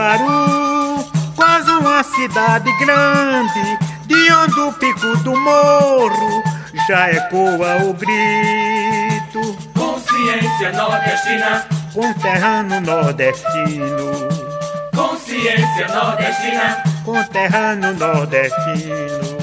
Caruaru, quase uma cidade grande, de onde o pico do morro já ecoa o grito. Consciência nordestina, conterrâneo nordestino. Consciência nordestina, conterrâneo nordestino.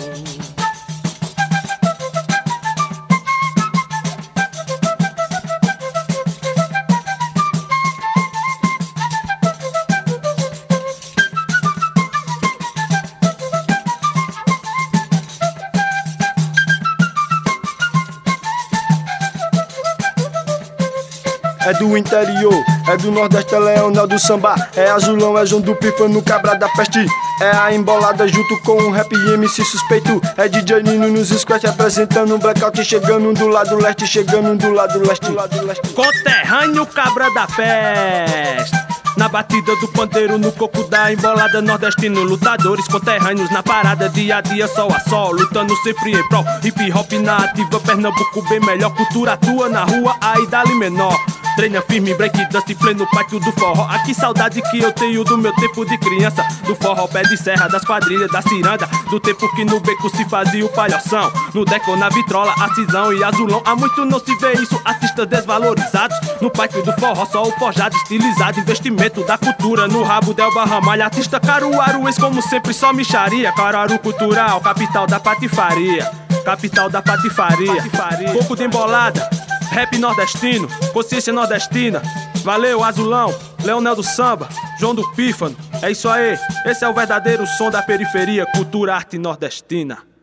É do interior, é do Nordeste, é Leonel do Samba. É Azulão, é João do Pífano, Cabra da Peste. É a embolada junto com o rap e MC Suspeito. É DJ Nino nos scratch apresentando um blackout. Chegando do lado leste, chegando do lado leste. Conterrâneo Cabra da Peste, na batida do pandeiro, no coco da embolada nordestino. Lutadores conterrâneos na parada, dia a dia, sol a sol, lutando sempre em prol. Hip hop na ativa, Pernambuco bem melhor. Cultura atua na rua, aí dali menor. Treina firme, break dance, pleno pátio do forró. Ah, que saudade que eu tenho do meu tempo de criança, do forró pé de serra, das quadrilhas, da ciranda, do tempo que no beco se fazia o palhoção, no deco, na vitrola, a cisão e azulão. Há muito não se vê isso, artistas desvalorizados. No pátio do forró, só o forjado estilizado. Investimento da cultura no rabo Delba Ramalho. Artista caruaruês, como sempre, só micharia. Caruaru cultural, capital da patifaria. Capital da patifaria. Pouco de embolada, rap nordestino, consciência nordestina. Valeu, Azulão, Leonel do Samba, João do Pífano. É isso aí, esse é o verdadeiro som da periferia. Cultura, arte nordestina.